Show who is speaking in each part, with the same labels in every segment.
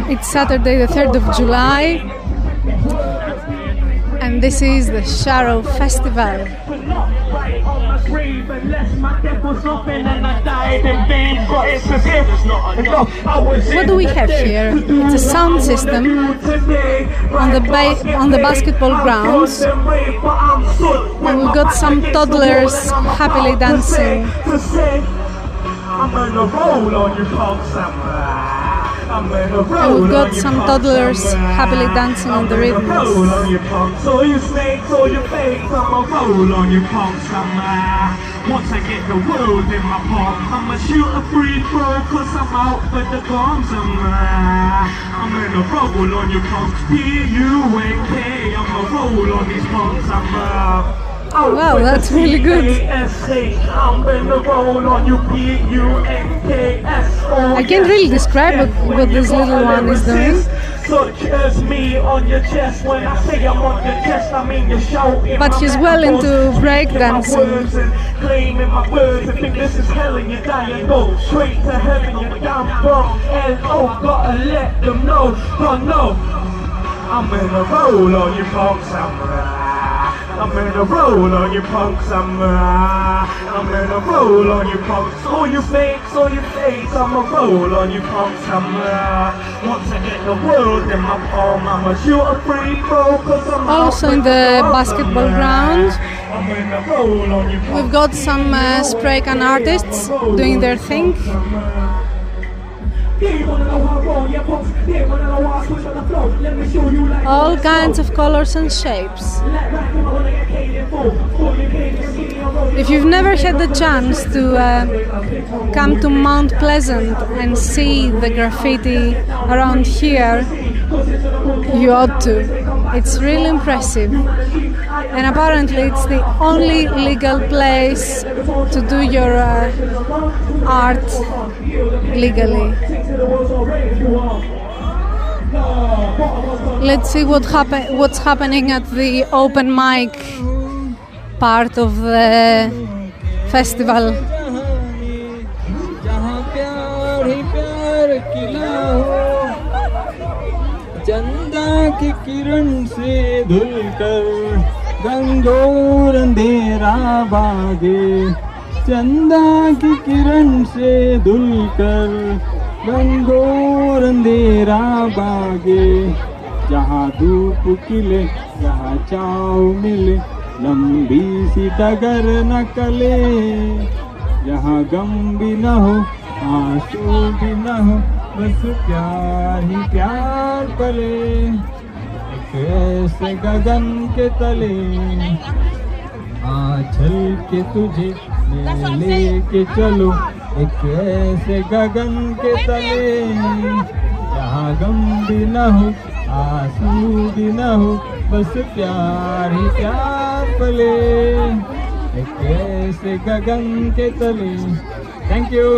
Speaker 1: It's Saturday the 3rd of July and this is the Sharrow Festival. What do we have here? It's a sound system on the basketball grounds, and we've got some toddlers happily dancing. And we've got some toddlers happily dancing on the rhythm.
Speaker 2: Once I get the world in my palm, I'ma shoot a free throw, cause I'm out for the bombs. I'm gonna roll on your punks, P-U-N-K, I'ma roll on these punks,
Speaker 1: Oh wow, that's really good. I can't really describe what this little one is doing. But he's well into breakdancing. Claiming my words, I think this is hell and you're dying. Go straight to heaven, you're down from L.O. Gotta let them know, don't know. I'm gonna roll on your punk samurai. I'm gonna roll on your punk samurai. I'm gonna roll on your punks, all you fakes, I'ma roll on your punk samurai. Once I get the world in my palm, I'ma shoot a free throw, cause I'm also in the basketball ground. We've got some spray can artists doing their thing. All kinds of colors and shapes. If you've never had the chance to come to Mount Pleasant and see the graffiti around here, you ought to. It's really impressive. And apparently it's the only legal place to do your art legally. Let's see what's happening at the open mic part of the festival.
Speaker 3: चंदा की किरण से धुलकर गंगोर अंधेरा भागे चंदा की किरण से धुलकर गंगोर अंधेरा भागे जहाँ धूप खिले जहाँ छाँव मिले लंबी सी डगर न कले जहाँ गम भी न हो आंसू भी न हो बस प्यार ही प्यार पले कैसे गगन के तले आंचल के तुझे मैं लेके चलो एक ऐसे गगन के तले जहाँ गम भी न हो आंसू भी न हो बस प्यार ही प्यार पले एक ऐसे गगन के तले. Thank you.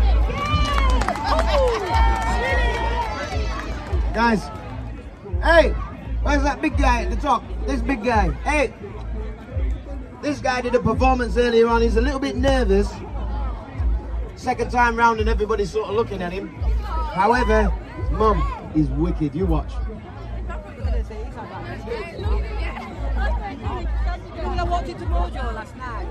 Speaker 4: Guys, hey, where's that big guy at the top? This big guy. Hey, this guy did a performance earlier on. He's a little bit nervous. Second time round and everybody's sort of looking at him. However, Mum is wicked. You watch.
Speaker 5: I walked into Mojo last night.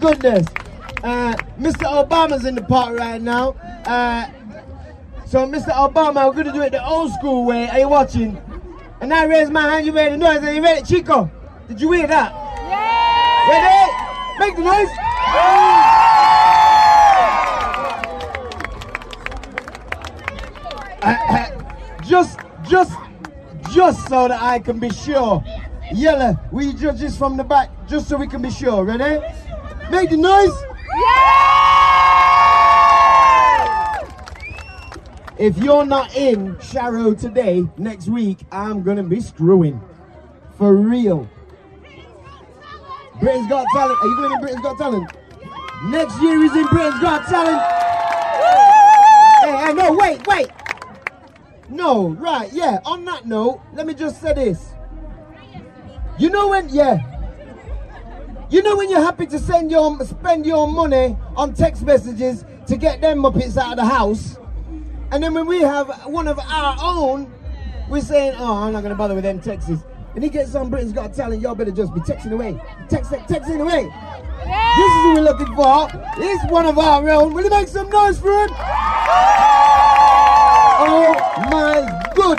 Speaker 4: goodness. Mr. Obama's in the park right now. So Mr. Obama, we're gonna do it the old school way. Are you watching? And I raise my hand, you made the noise. Are you ready, Chico? Did you hear that? Yeah! Ready? Make the noise! Just so that I can be sure. Yella, will you judge this from the back, just so we can be sure. Ready? Make the noise! If you're not in Sharrow today, next week, I'm gonna be screwing. For real. Britain's Got Talent. Are you going in Britain's Got Talent? Next year is in Britain's Got Talent. Hey, no, wait. No, right, yeah. On that note, let me just say this. You know when you're happy to spend your money on text messages to get them muppets out of the house, and then when we have one of our own, we're saying, oh, I'm not gonna bother with them texts. And he gets on Britain's Got Talent, y'all better just be texting away. Texting away. Yeah. This is who we're looking for. It's one of our own. Will you make some noise for him? Oh my good.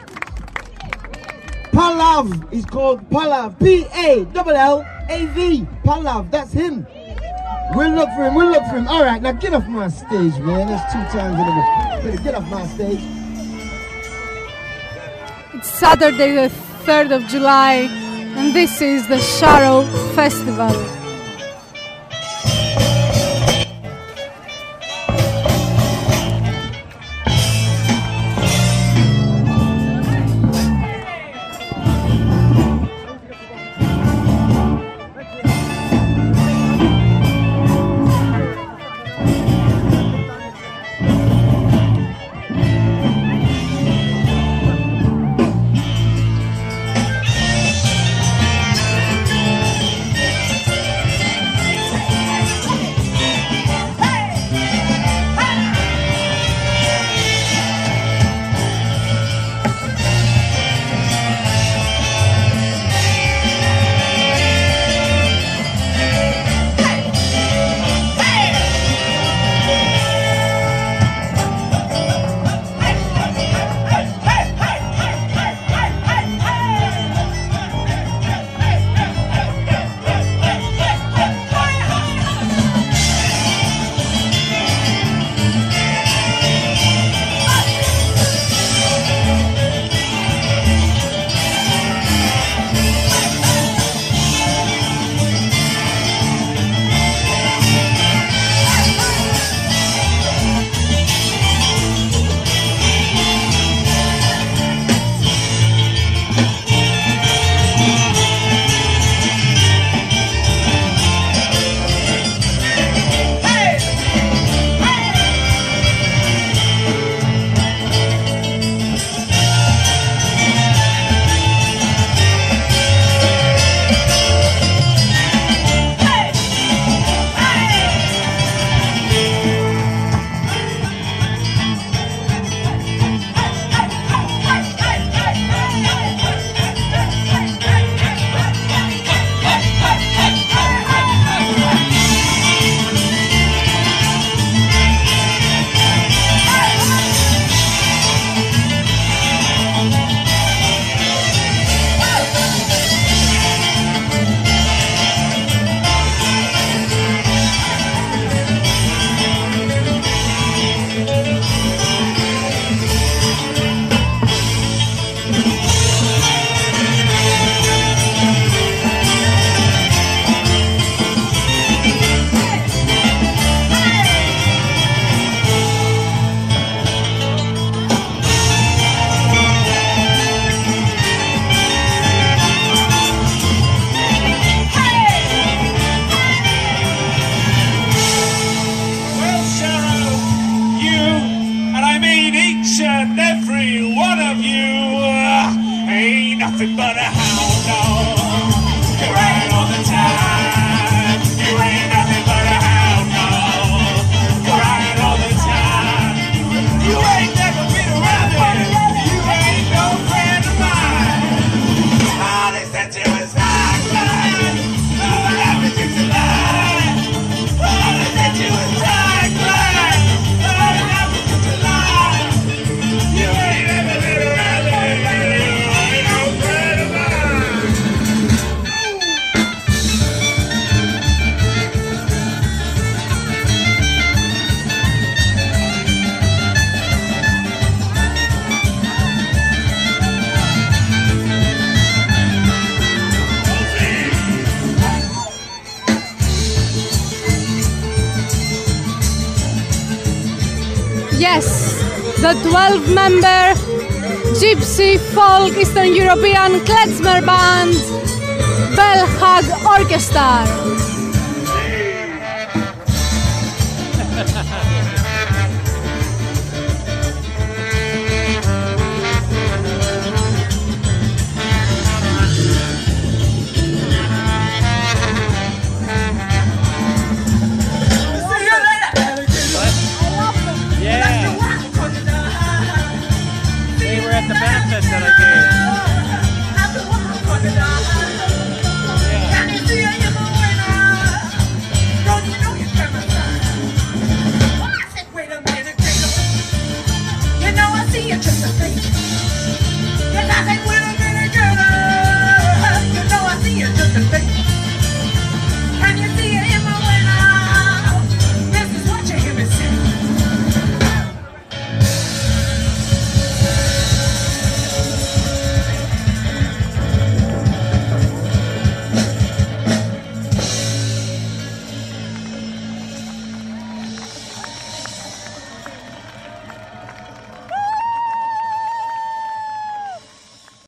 Speaker 4: Pallav is called Pallav. P-A-L-L-A-V. Pallav, that's him. We'll look for him. All right, now get off my stage, man. That's 2 times in a row. Better get off my stage.
Speaker 6: It's Saturday the 3rd of July, and this is the Sharrow Festival.
Speaker 2: nothing but a hound dog. You're right all the time. You ain't nothing but a hound dog. You're right all the time. You ain't never been around me. You ain't no friend of mine. All this that you was like, everything's a lie.
Speaker 6: Yes, the 12-member Gypsy Folk Eastern European Klezmer Band Bellhag Orchestra.